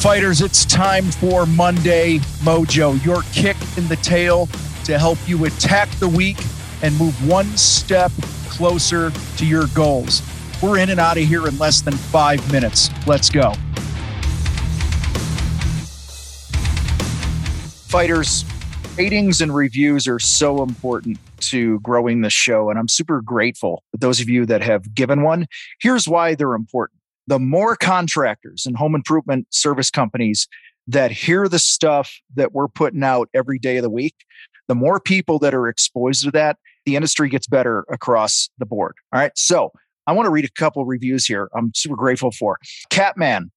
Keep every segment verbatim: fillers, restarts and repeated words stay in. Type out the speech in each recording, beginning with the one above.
Fighters, it's time for Monday Mojo, your kick in the tail to help you attack the week and move one step closer to your goals. We're in and out of here in less than five minutes. Let's go. Fighters, ratings and reviews are so important to growing the show, and I'm super grateful for those of you that have given one. Here's why they're important. The more contractors and home improvement service companies that hear the stuff that we're putting out every day of the week, the more people that are exposed to that, the industry gets better across the board. All right. So I want to read a couple reviews here I'm super grateful for. Catman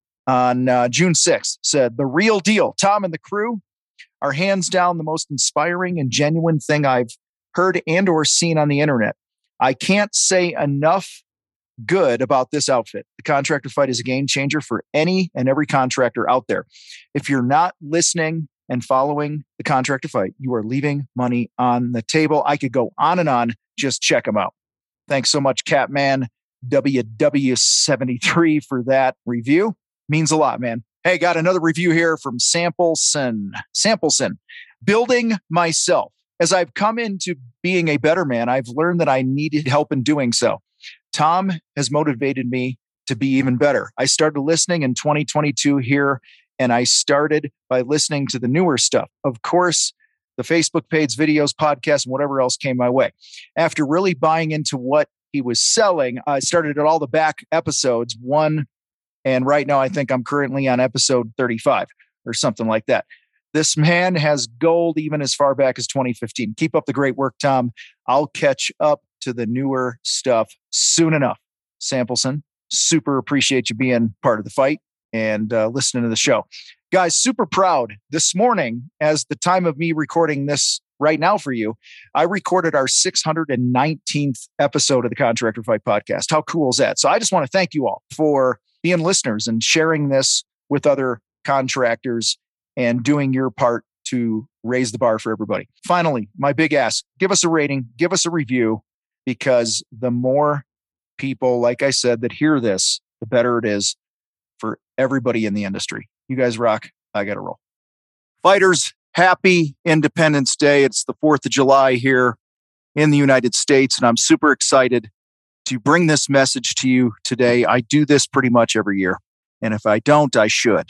on uh, June sixth said, "The real deal. Tom and the crew are hands down the most inspiring and genuine thing I've heard and or seen on the internet. I can't say enough good about this outfit. The Contractor Fight is a game changer for any and every contractor out there. If you're not listening and following the Contractor Fight, you are leaving money on the table." I could go on and on. Just check them out. Thanks so much, Catman W W seventy-three, for that review. Means a lot, man. Hey, got another review here from Sampleson. Sampleson. "Building myself. As I've come into being a better man, I've learned that I needed help in doing so. Tom has motivated me to be even better. I started listening in twenty twenty-two here, and I started by listening to the newer stuff. Of course, the Facebook page, videos, podcasts, and whatever else came my way. After really buying into what he was selling, I started at all the back episodes, one, and right now I think I'm currently on episode thirty-five or something like that. This man has gold even as far back as twenty fifteen. Keep up the great work, Tom. I'll catch up to the newer stuff soon enough." Sampleson, super appreciate you being part of the fight and uh, listening to the show. Guys, super proud. This morning, as the time of me recording this right now for you, I recorded our six hundred nineteenth episode of the Contractor Fight podcast. How cool is that? So I just want to thank you all for being listeners and sharing this with other contractors and doing your part to raise the bar for everybody. Finally, my big ask, give us a rating, give us a review, because the more people, like I said, that hear this, the better it is for everybody in the industry. You guys rock. I got to roll. Fighters, happy Independence Day. It's the fourth of July here in the United States, and I'm super excited to bring this message to you today. I do this pretty much every year, and if I don't, I should.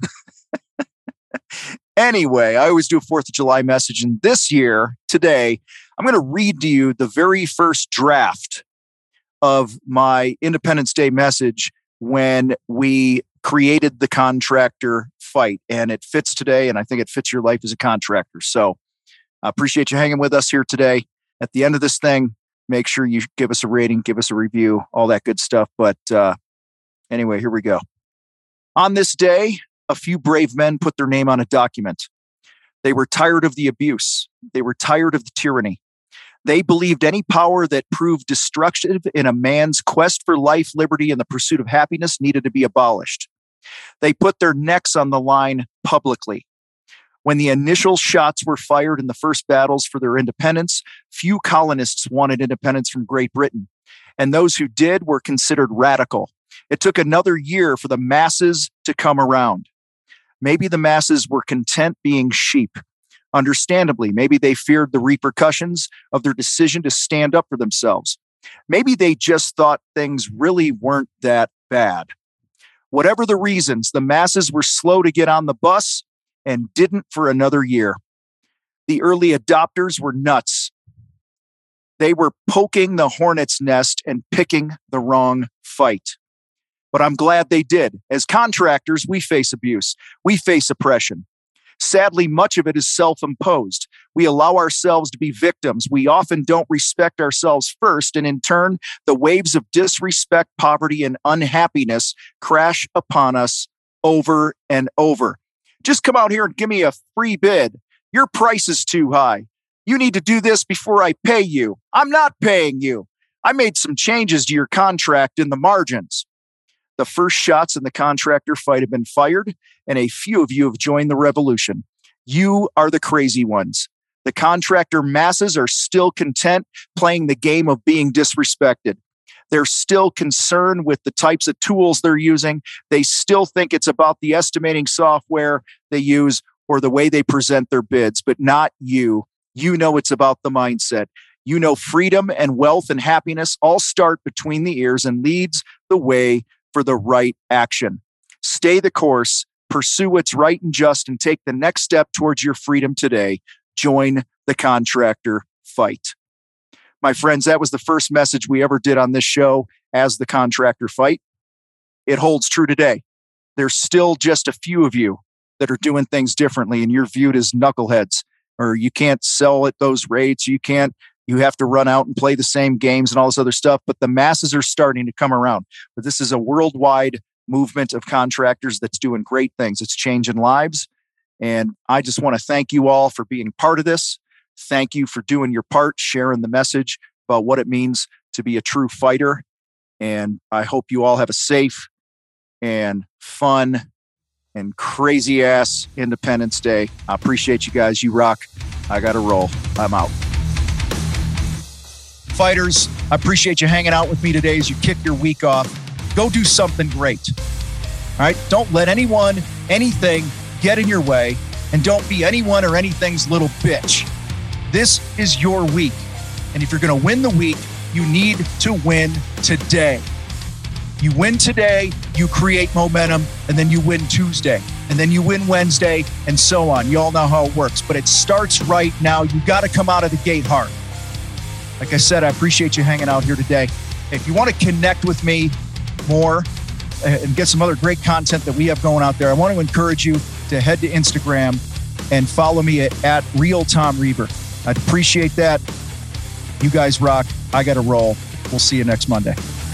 Anyway, I always do a fourth of July message, and this year, today, I'm going to read to you the very first draft of my Independence Day message when we created the Contractor Fight, and it fits today, and I think it fits your life as a contractor. So I appreciate you hanging with us here today. At the end of this thing, make sure you give us a rating, give us a review, all that good stuff. But uh, anyway, here we go. On this day, a few brave men put their name on a document. They were tired of the abuse. They were tired of the tyranny. They believed any power that proved destructive in a man's quest for life, liberty, and the pursuit of happiness needed to be abolished. They put their necks on the line publicly. When the initial shots were fired in the first battles for their independence, few colonists wanted independence from Great Britain, and those who did were considered radical. It took another year for the masses to come around. Maybe the masses were content being sheep. Understandably, maybe they feared the repercussions of their decision to stand up for themselves. Maybe they just thought things really weren't that bad. Whatever the reasons, the masses were slow to get on the bus and didn't for another year. The early adopters were nuts. They were poking the hornet's nest and picking the wrong fight. But I'm glad they did. As contractors, we face abuse. We face oppression. Sadly, much of it is self-imposed. We allow ourselves to be victims. We often don't respect ourselves first, and in turn, the waves of disrespect, poverty, and unhappiness crash upon us over and over. Just come out here and give me a free bid. Your price is too high. You need to do this before I pay you. I'm not paying you. I made some changes to your contract in the margins. The first shots in the Contractor Fight have been fired, and a few of you have joined the revolution. You are the crazy ones. The contractor masses are still content playing the game of being disrespected. They're still concerned with the types of tools they're using. They still think it's about the estimating software they use or the way they present their bids, but not you. You know it's about the mindset. You know freedom and wealth and happiness all start between the ears and leads the way for the right action. Stay the course, pursue what's right and just, and take the next step towards your freedom today. Join the contractor fight. My friends, that was the first message we ever did on this show as the contractor fight. It holds true today. There's still just a few of you that are doing things differently, and you're viewed as knuckleheads, or you can't sell at those rates. You can't, you have to run out and play the same games and all this other stuff. But the masses are starting to come around. But this is a worldwide movement of contractors that's doing great things. It's changing lives. And I just want to thank you all for being part of this. Thank you for doing your part, sharing the message about what it means to be a true fighter. And I hope you all have a safe and fun and crazy ass Independence Day. I appreciate you guys. You rock. I got to roll. I'm out. Fighters, I appreciate you hanging out with me today as you kick your week off. Go do something great. All right? Don't let anyone, anything get in your way, and don't be anyone or anything's little bitch. This is your week. And if you're going to win the week, you need to win today. You win today, you create momentum, and then you win Tuesday, and then you win Wednesday, and so on. You all know how it works, but it starts right now. You got to come out of the gate hard. Like I said, I appreciate you hanging out here today. If you want to connect with me more and get some other great content that we have going out there, I want to encourage you to head to Instagram and follow me at, at Real Tom Reber. I'd appreciate that. You guys rock. I got to roll. We'll see you next Monday.